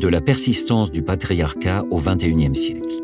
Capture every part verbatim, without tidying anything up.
de la persistance du patriarcat au vingt et unième siècle.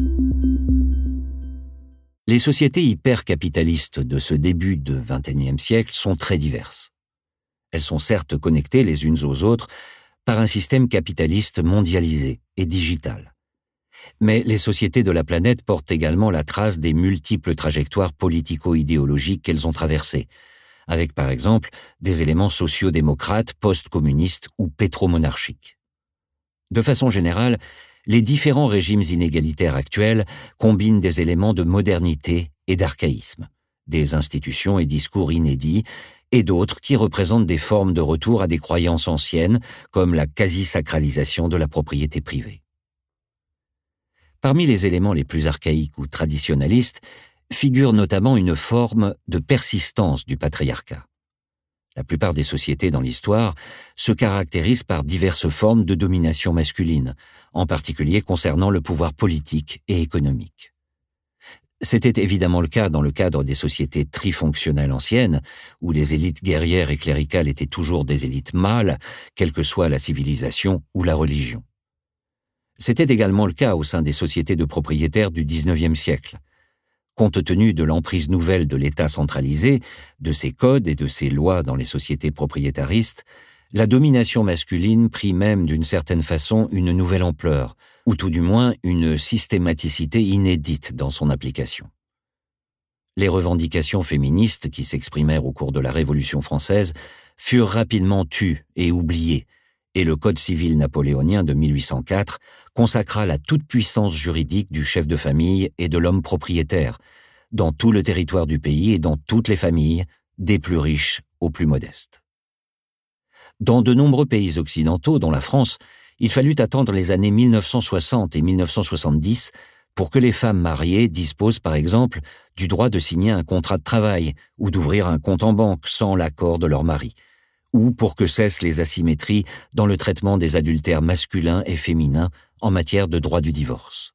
Les sociétés hypercapitalistes de ce début de vingt et unième siècle sont très diverses. Elles sont certes connectées les unes aux autres par un système capitaliste mondialisé et digital. Mais les sociétés de la planète portent également la trace des multiples trajectoires politico-idéologiques qu'elles ont traversées, avec par exemple des éléments sociaux-démocrates, post-communistes ou pétromonarchiques. De façon générale, les différents régimes inégalitaires actuels combinent des éléments de modernité et d'archaïsme, des institutions et discours inédits, et d'autres qui représentent des formes de retour à des croyances anciennes, comme la quasi-sacralisation de la propriété privée. Parmi les éléments les plus archaïques ou traditionnalistes figure notamment une forme de persistance du patriarcat. La plupart des sociétés dans l'histoire se caractérisent par diverses formes de domination masculine, en particulier concernant le pouvoir politique et économique. C'était évidemment le cas dans le cadre des sociétés trifonctionnelles anciennes, où les élites guerrières et cléricales étaient toujours des élites mâles, quelle que soit la civilisation ou la religion. C'était également le cas au sein des sociétés de propriétaires du dix-neuvième siècle. Compte tenu de l'emprise nouvelle de l'État centralisé, de ses codes et de ses lois dans les sociétés propriétaristes, la domination masculine prit même d'une certaine façon une nouvelle ampleur, ou tout du moins une systématicité inédite dans son application. Les revendications féministes qui s'exprimèrent au cours de la Révolution française furent rapidement tues et oubliées, et le Code civil napoléonien de mille huit cent quatre consacra la toute-puissance juridique du chef de famille et de l'homme propriétaire, dans tout le territoire du pays et dans toutes les familles, des plus riches aux plus modestes. Dans de nombreux pays occidentaux, dont la France, il fallut attendre les années mille neuf cent soixante et mille neuf cent soixante-dix pour que les femmes mariées disposent, par exemple, du droit de signer un contrat de travail ou d'ouvrir un compte en banque sans l'accord de leur mari, ou pour que cessent les asymétries dans le traitement des adultères masculins et féminins en matière de droit du divorce.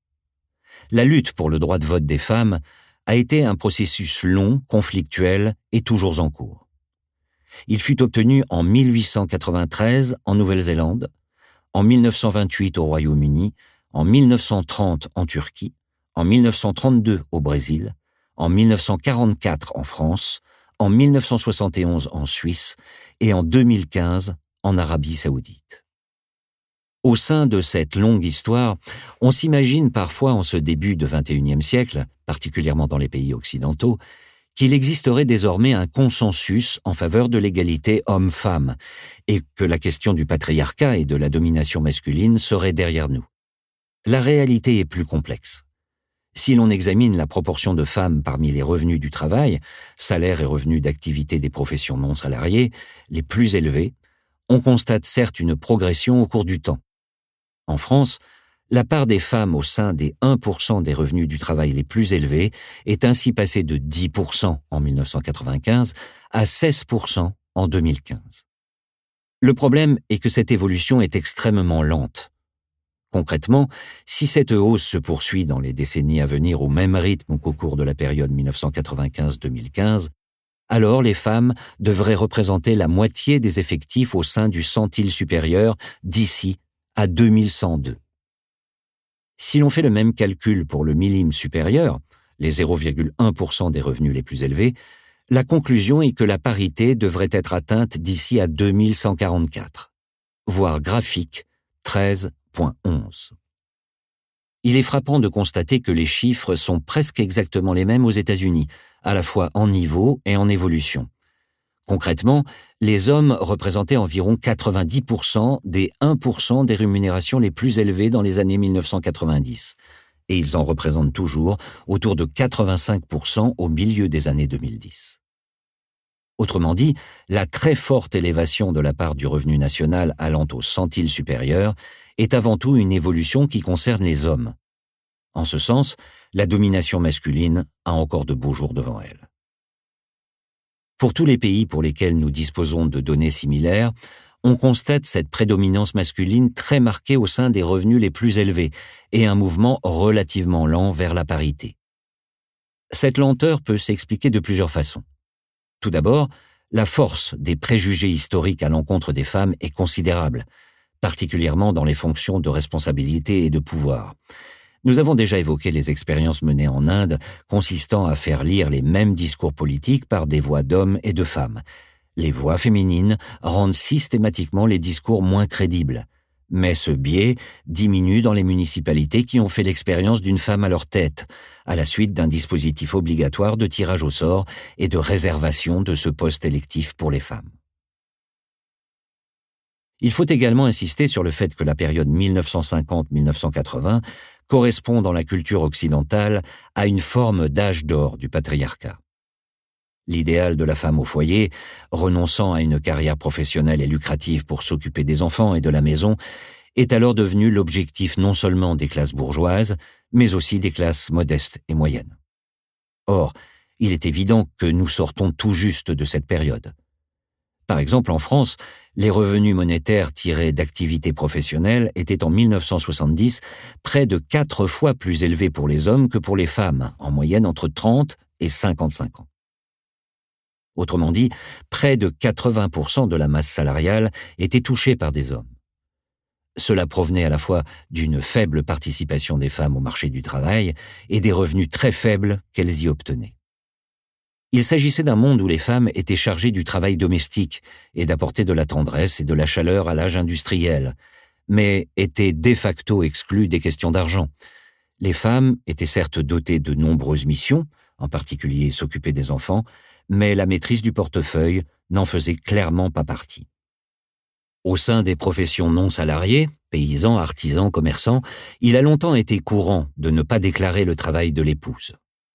La lutte pour le droit de vote des femmes a été un processus long, conflictuel et toujours en cours. Il fut obtenu en mille huit cent quatre-vingt-treize en Nouvelle-Zélande, en mille neuf cent vingt-huit au Royaume-Uni, en mille neuf cent trente en Turquie, en mille neuf cent trente-deux au Brésil, en mille neuf cent quarante-quatre en France, en mille neuf cent soixante et onze en Suisse et en deux mille quinze en Arabie saoudite. Au sein de cette longue histoire, on s'imagine parfois en ce début de vingt et unième siècle, particulièrement dans les pays occidentaux, qu'il existerait désormais un consensus en faveur de l'égalité homme-femme et que la question du patriarcat et de la domination masculine serait derrière nous. La réalité est plus complexe. Si l'on examine la proportion de femmes parmi les revenus du travail, salaires et revenus d'activité des professions non salariées, les plus élevés, on constate certes une progression au cours du temps. En France, la part des femmes au sein des un pour cent des revenus du travail les plus élevés est ainsi passée de dix pour cent en mille neuf cent quatre-vingt-quinze à seize pour cent en deux mille quinze. Le problème est que cette évolution est extrêmement lente. Concrètement, si cette hausse se poursuit dans les décennies à venir au même rythme qu'au cours de la période mille neuf cent quatre-vingt-quinze à deux mille quinze, alors les femmes devraient représenter la moitié des effectifs au sein du centile supérieur d'ici à deux mille cent deux. Si l'on fait le même calcul pour le millime supérieur, les zéro virgule un pour cent des revenus les plus élevés, la conclusion est que la parité devrait être atteinte d'ici à deux mille cent quarante-quatre, voire graphique treize point onze. Il est frappant de constater que les chiffres sont presque exactement les mêmes aux États-Unis, à la fois en niveau et en évolution. Concrètement, les hommes représentaient environ quatre-vingt-dix pour cent des un pour cent des rémunérations les plus élevées dans les années mille neuf cent quatre-vingt-dix, et ils en représentent toujours autour de quatre-vingt-cinq pour cent au milieu des années deux mille dix. Autrement dit, la très forte élévation de la part du revenu national allant au centile supérieur est avant tout une évolution qui concerne les hommes. En ce sens, la domination masculine a encore de beaux jours devant elle. Pour tous les pays pour lesquels nous disposons de données similaires, on constate cette prédominance masculine très marquée au sein des revenus les plus élevés et un mouvement relativement lent vers la parité. Cette lenteur peut s'expliquer de plusieurs façons. Tout d'abord, la force des préjugés historiques à l'encontre des femmes est considérable, particulièrement dans les fonctions de responsabilité et de pouvoir. Nous avons déjà évoqué les expériences menées en Inde consistant à faire lire les mêmes discours politiques par des voix d'hommes et de femmes. Les voix féminines rendent systématiquement les discours moins crédibles. Mais ce biais diminue dans les municipalités qui ont fait l'expérience d'une femme à leur tête, à la suite d'un dispositif obligatoire de tirage au sort et de réservation de ce poste électif pour les femmes. Il faut également insister sur le fait que la période mille neuf cent cinquante à mille neuf cent quatre-vingts correspond dans la culture occidentale à une forme d'âge d'or du patriarcat. L'idéal de la femme au foyer, renonçant à une carrière professionnelle et lucrative pour s'occuper des enfants et de la maison, est alors devenu l'objectif non seulement des classes bourgeoises, mais aussi des classes modestes et moyennes. Or, il est évident que nous sortons tout juste de cette période. Par exemple, en France, les revenus monétaires tirés d'activités professionnelles étaient en mille neuf cent soixante-dix près de quatre fois plus élevés pour les hommes que pour les femmes, en moyenne entre trente et cinquante-cinq ans. Autrement dit, près de quatre-vingts pour cent de la masse salariale était touchée par des hommes. Cela provenait à la fois d'une faible participation des femmes au marché du travail et des revenus très faibles qu'elles y obtenaient. Il s'agissait d'un monde où les femmes étaient chargées du travail domestique et d'apporter de la tendresse et de la chaleur à l'âge industriel, mais étaient de facto exclues des questions d'argent. Les femmes étaient certes dotées de nombreuses missions, en particulier s'occuper des enfants, mais la maîtrise du portefeuille n'en faisait clairement pas partie. Au sein des professions non salariées, paysans, artisans, commerçants, il a longtemps été courant de ne pas déclarer le travail de l'épouse.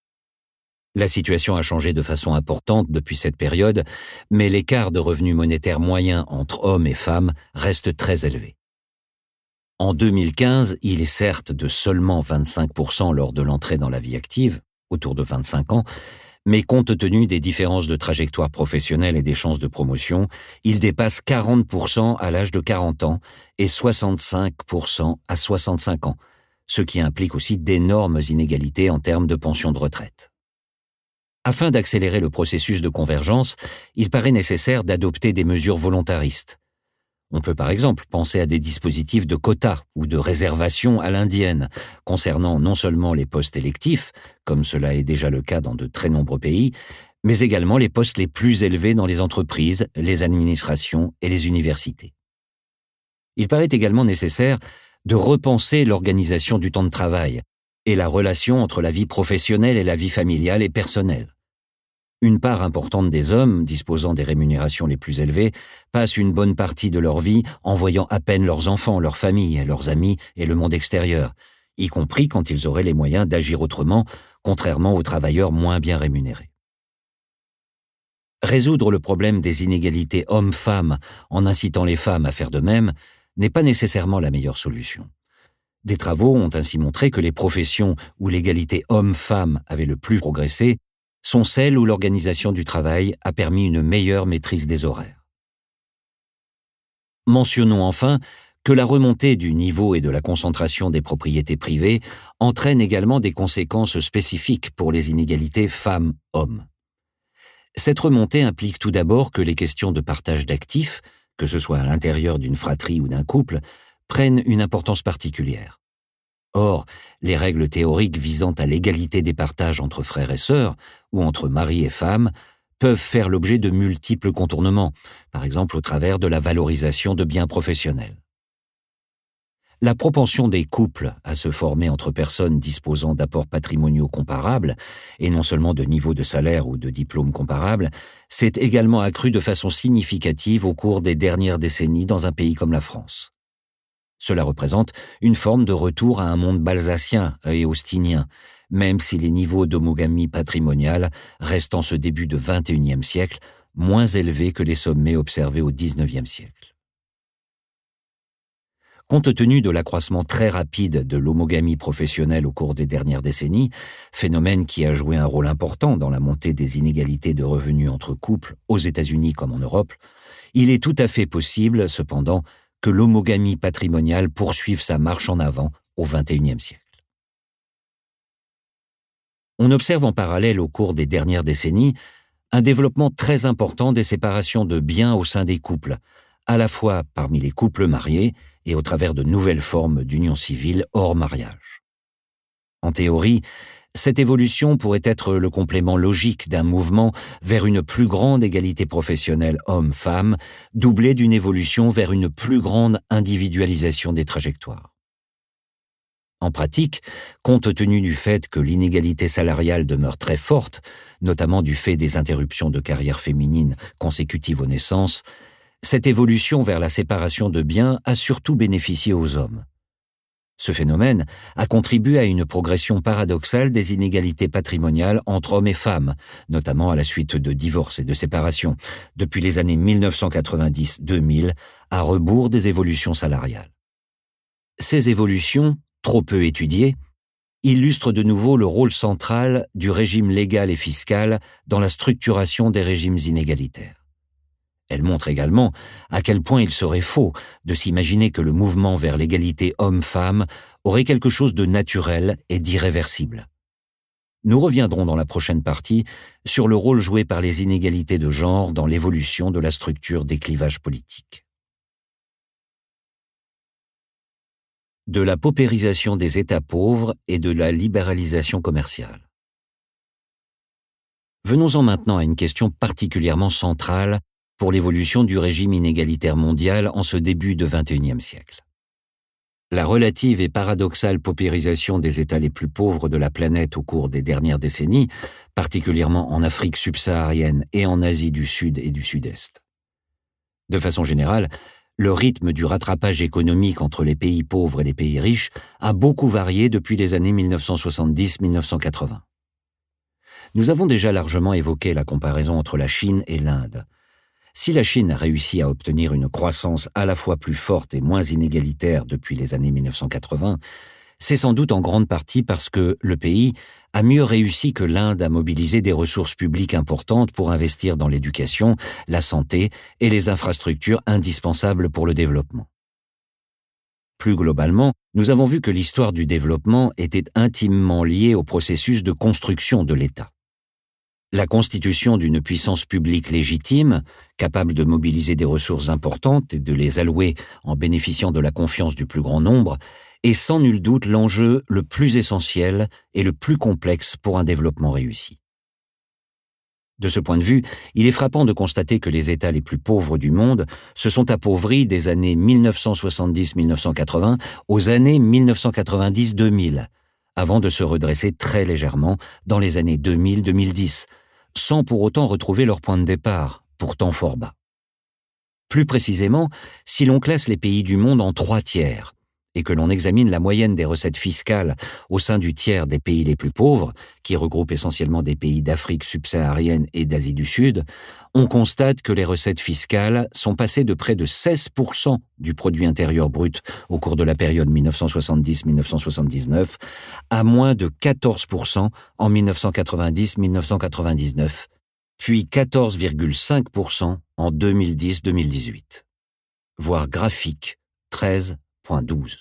La situation a changé de façon importante depuis cette période, mais l'écart de revenus monétaires moyens entre hommes et femmes reste très élevé. En deux mille quinze, il est certes de seulement vingt-cinq pour cent lors de l'entrée dans la vie active, autour de vingt-cinq ans, mais compte tenu des différences de trajectoire professionnelle et des chances de promotion, il dépasse quarante pour cent à l'âge de quarante ans et soixante-cinq pour cent à soixante-cinq ans, ce qui implique aussi d'énormes inégalités en termes de pension de retraite. Afin d'accélérer le processus de convergence, il paraît nécessaire d'adopter des mesures volontaristes. On peut par exemple penser à des dispositifs de quotas ou de réservation à l'indienne, concernant non seulement les postes électifs, comme cela est déjà le cas dans de très nombreux pays, mais également les postes les plus élevés dans les entreprises, les administrations et les universités. Il paraît également nécessaire de repenser l'organisation du temps de travail et la relation entre la vie professionnelle et la vie familiale et personnelle. Une part importante des hommes, disposant des rémunérations les plus élevées, passent une bonne partie de leur vie en voyant à peine leurs enfants, leurs familles, leurs amis et le monde extérieur, y compris quand ils auraient les moyens d'agir autrement, contrairement aux travailleurs moins bien rémunérés. Résoudre le problème des inégalités hommes-femmes en incitant les femmes à faire de même n'est pas nécessairement la meilleure solution. Des travaux ont ainsi montré que les professions où l'égalité homme-femme avait le plus progressé sont celles où l'organisation du travail a permis une meilleure maîtrise des horaires. Mentionnons enfin que la remontée du niveau et de la concentration des propriétés privées entraîne également des conséquences spécifiques pour les inégalités femmes-hommes. Cette remontée implique tout d'abord que les questions de partage d'actifs, que ce soit à l'intérieur d'une fratrie ou d'un couple, prennent une importance particulière. Or, les règles théoriques visant à l'égalité des partages entre frères et sœurs, ou entre mari et femme, peuvent faire l'objet de multiples contournements, par exemple au travers de la valorisation de biens professionnels. La propension des couples à se former entre personnes disposant d'apports patrimoniaux comparables, et non seulement de niveaux de salaire ou de diplômes comparables, s'est également accrue de façon significative au cours des dernières décennies dans un pays comme la France. Cela représente une forme de retour à un monde balsacien et austinien, même si les niveaux d'homogamie patrimoniale restent en ce début de vingt et unième siècle moins élevés que les sommets observés au dix-neuvième siècle. Compte tenu de l'accroissement très rapide de l'homogamie professionnelle au cours des dernières décennies, phénomène qui a joué un rôle important dans la montée des inégalités de revenus entre couples aux États-Unis comme en Europe, il est tout à fait possible, cependant, que l'homogamie patrimoniale poursuive sa marche en avant au vingt et unième siècle. On observe en parallèle au cours des dernières décennies un développement très important des séparations de biens au sein des couples, à la fois parmi les couples mariés et au travers de nouvelles formes d'union civile hors mariage. En théorie, cette évolution pourrait être le complément logique d'un mouvement vers une plus grande égalité professionnelle homme-femme, doublée d'une évolution vers une plus grande individualisation des trajectoires. En pratique, compte tenu du fait que l'inégalité salariale demeure très forte, notamment du fait des interruptions de carrière féminine consécutives aux naissances, cette évolution vers la séparation de biens a surtout bénéficié aux hommes. Ce phénomène a contribué à une progression paradoxale des inégalités patrimoniales entre hommes et femmes, notamment à la suite de divorces et de séparations, depuis les années mille neuf cent quatre-vingt-dix à deux mille, à rebours des évolutions salariales. Ces évolutions, trop peu étudiées, illustrent de nouveau le rôle central du régime légal et fiscal dans la structuration des régimes inégalitaires. Elle montre également à quel point il serait faux de s'imaginer que le mouvement vers l'égalité homme-femme aurait quelque chose de naturel et d'irréversible. Nous reviendrons dans la prochaine partie sur le rôle joué par les inégalités de genre dans l'évolution de la structure des clivages politiques. De la paupérisation des États pauvres et de la libéralisation commerciale. Venons-en maintenant à une question particulièrement centrale pour l'évolution du régime inégalitaire mondial en ce début de vingt et unième siècle. La relative et paradoxale paupérisation des États les plus pauvres de la planète au cours des dernières décennies, particulièrement en Afrique subsaharienne et en Asie du Sud et du Sud-Est. De façon générale, le rythme du rattrapage économique entre les pays pauvres et les pays riches a beaucoup varié depuis les années mille neuf cent soixante-dix à mille neuf cent quatre-vingts. Nous avons déjà largement évoqué la comparaison entre la Chine et l'Inde. Si la Chine a réussi à obtenir une croissance à la fois plus forte et moins inégalitaire depuis les années mille neuf cent quatre-vingts, c'est sans doute en grande partie parce que le pays a mieux réussi que l'Inde à mobiliser des ressources publiques importantes pour investir dans l'éducation, la santé et les infrastructures indispensables pour le développement. Plus globalement, nous avons vu que l'histoire du développement était intimement liée au processus de construction de l'État. La constitution d'une puissance publique légitime, capable de mobiliser des ressources importantes et de les allouer en bénéficiant de la confiance du plus grand nombre, est sans nul doute l'enjeu le plus essentiel et le plus complexe pour un développement réussi. De ce point de vue, il est frappant de constater que les États les plus pauvres du monde se sont appauvris des années mille neuf cent soixante-dix à mille neuf cent quatre-vingts aux années mille neuf cent quatre-vingt-dix à deux mille, avant de se redresser très légèrement dans les années deux mille à deux mille dix, sans pour autant retrouver leur point de départ, pourtant fort bas. Plus précisément, si l'on classe les pays du monde en trois tiers, et que l'on examine la moyenne des recettes fiscales au sein du tiers des pays les plus pauvres, qui regroupe essentiellement des pays d'Afrique subsaharienne et d'Asie du Sud, on constate que les recettes fiscales sont passées de près de seize pour cent du produit intérieur brut au cours de la période mille neuf cent soixante-dix à mille neuf cent soixante-dix-neuf à moins de quatorze pour cent en mille neuf cent quatre-vingt-dix à mille neuf cent quatre-vingt-dix-neuf, puis quatorze virgule cinq pour cent en deux mille dix à deux mille dix-huit. Voir graphique treize point douze.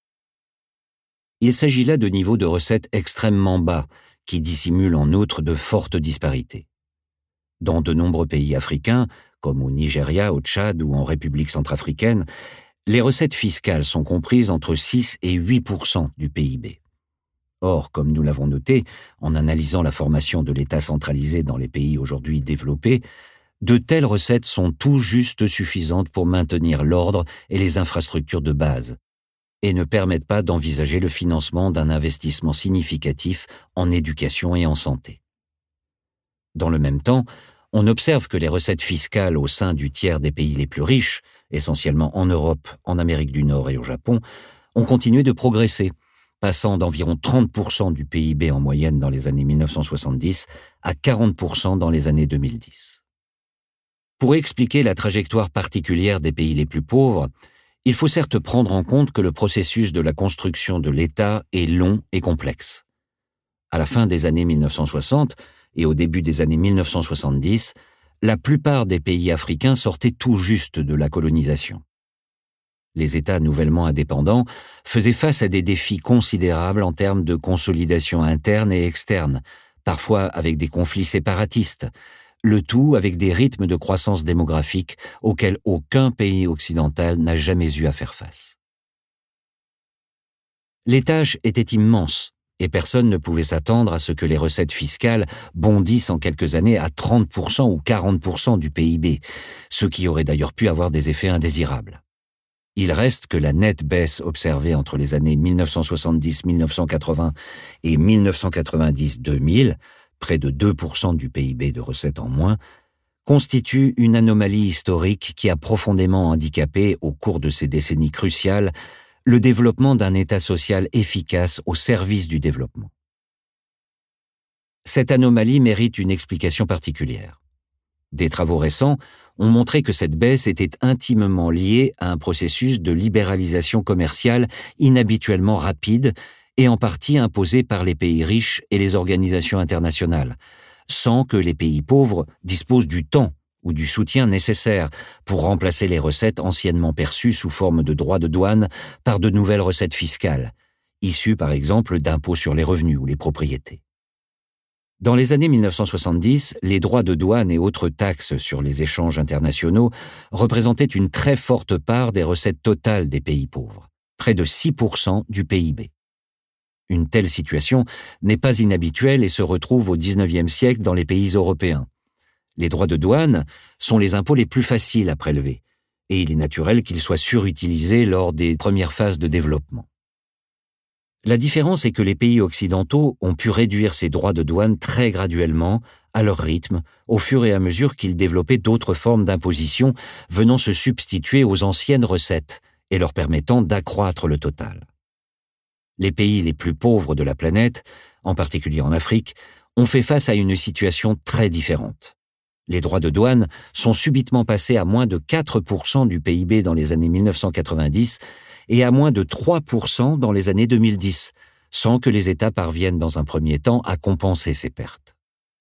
Il s'agit là de niveaux de recettes extrêmement bas, qui dissimulent en outre de fortes disparités. Dans de nombreux pays africains, comme au Nigeria, au Tchad ou en République centrafricaine, les recettes fiscales sont comprises entre six et huit pour cent du P I B. Or, comme nous l'avons noté, en analysant la formation de l'État centralisé dans les pays aujourd'hui développés, de telles recettes sont tout juste suffisantes pour maintenir l'ordre et les infrastructures de base, et ne permettent pas d'envisager le financement d'un investissement significatif en éducation et en santé. Dans le même temps, on observe que les recettes fiscales au sein du tiers des pays les plus riches, essentiellement en Europe, en Amérique du Nord et au Japon, ont continué de progresser, passant d'environ trente pour cent du P I B en moyenne dans les années mille neuf cent soixante-dix à quarante pour cent dans les années deux mille dix. Pour expliquer la trajectoire particulière des pays les plus pauvres, il faut certes prendre en compte que le processus de la construction de l'État est long et complexe. À la fin des années mille neuf cent soixante et au début des années mille neuf cent soixante-dix, la plupart des pays africains sortaient tout juste de la colonisation. Les États nouvellement indépendants faisaient face à des défis considérables en termes de consolidation interne et externe, parfois avec des conflits séparatistes, le tout avec des rythmes de croissance démographique auxquels aucun pays occidental n'a jamais eu à faire face. Les tâches étaient immenses et personne ne pouvait s'attendre à ce que les recettes fiscales bondissent en quelques années à trente pour cent ou quarante pour cent du P I B, ce qui aurait d'ailleurs pu avoir des effets indésirables. Il reste que la nette baisse observée entre les années mille neuf cent soixante-dix mille neuf cent quatre-vingts et mille neuf cent quatre-vingt-dix deux mille, près de deux pour cent du P I B de recettes en moins, constitue une anomalie historique qui a profondément handicapé, au cours de ces décennies cruciales, le développement d'un État social efficace au service du développement. Cette anomalie mérite une explication particulière. Des travaux récents ont montré que cette baisse était intimement liée à un processus de libéralisation commerciale inhabituellement rapide et en partie imposé par les pays riches et les organisations internationales, sans que les pays pauvres disposent du temps ou du soutien nécessaire pour remplacer les recettes anciennement perçues sous forme de droits de douane par de nouvelles recettes fiscales, issues par exemple d'impôts sur les revenus ou les propriétés. Dans les années mille neuf cent soixante-dix, les droits de douane et autres taxes sur les échanges internationaux représentaient une très forte part des recettes totales des pays pauvres, près de six pour cent du P I B. Une telle situation n'est pas inhabituelle et se retrouve au dix-neuvième siècle dans les pays européens. Les droits de douane sont les impôts les plus faciles à prélever, et il est naturel qu'ils soient surutilisés lors des premières phases de développement. La différence est que les pays occidentaux ont pu réduire ces droits de douane très graduellement, à leur rythme, au fur et à mesure qu'ils développaient d'autres formes d'imposition venant se substituer aux anciennes recettes et leur permettant d'accroître le total. Les pays les plus pauvres de la planète, en particulier en Afrique, ont fait face à une situation très différente. Les droits de douane sont subitement passés à moins de quatre pour cent du P I B dans les années mille neuf cent quatre-vingt-dix et à moins de trois pour cent dans les années deux mille dix, sans que les États parviennent dans un premier temps à compenser ces pertes.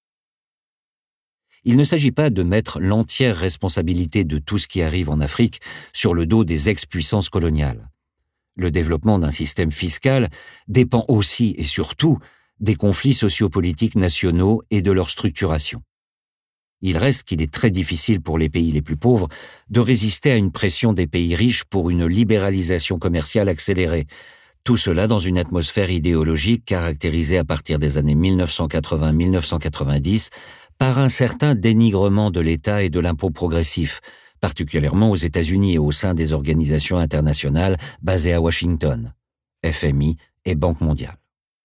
Il ne s'agit pas de mettre l'entière responsabilité de tout ce qui arrive en Afrique sur le dos des ex-puissances coloniales. Le développement d'un système fiscal dépend aussi et surtout des conflits sociopolitiques nationaux et de leur structuration. Il reste qu'il est très difficile pour les pays les plus pauvres de résister à une pression des pays riches pour une libéralisation commerciale accélérée, tout cela dans une atmosphère idéologique caractérisée à partir des années mille neuf cent quatre-vingts à mille neuf cent quatre-vingt-dix par un certain dénigrement de l'État et de l'impôt progressif, particulièrement aux États-Unis et au sein des organisations internationales basées à Washington, F M I et Banque mondiale.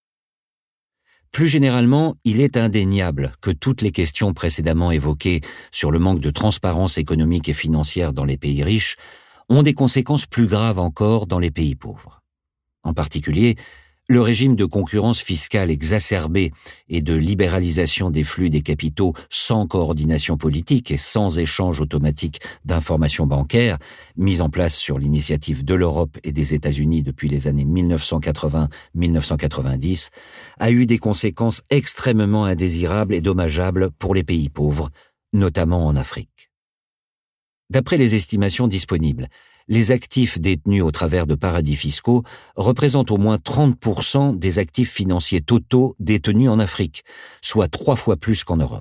Plus généralement, il est indéniable que toutes les questions précédemment évoquées sur le manque de transparence économique et financière dans les pays riches ont des conséquences plus graves encore dans les pays pauvres. En particulier, le régime de concurrence fiscale exacerbée et de libéralisation des flux des capitaux sans coordination politique et sans échange automatique d'informations bancaires, mis en place sur l'initiative de l'Europe et des États-Unis depuis les années mille neuf cent quatre-vingts à mille neuf cent quatre-vingt-dix, a eu des conséquences extrêmement indésirables et dommageables pour les pays pauvres, notamment en Afrique. D'après les estimations disponibles, les actifs détenus au travers de paradis fiscaux représentent au moins trente pour cent des actifs financiers totaux détenus en Afrique, soit trois fois plus qu'en Europe.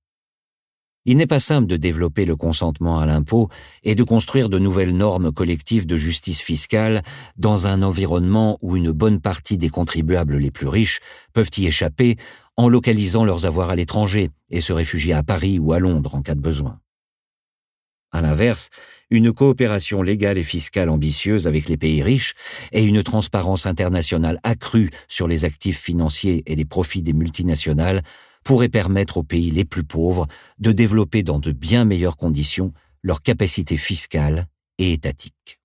Il n'est pas simple de développer le consentement à l'impôt et de construire de nouvelles normes collectives de justice fiscale dans un environnement où une bonne partie des contribuables les plus riches peuvent y échapper en localisant leurs avoirs à l'étranger et se réfugier à Paris ou à Londres en cas de besoin. À l'inverse, une coopération légale et fiscale ambitieuse avec les pays riches et une transparence internationale accrue sur les actifs financiers et les profits des multinationales pourraient permettre aux pays les plus pauvres de développer dans de bien meilleures conditions leurs capacités fiscales et étatiques.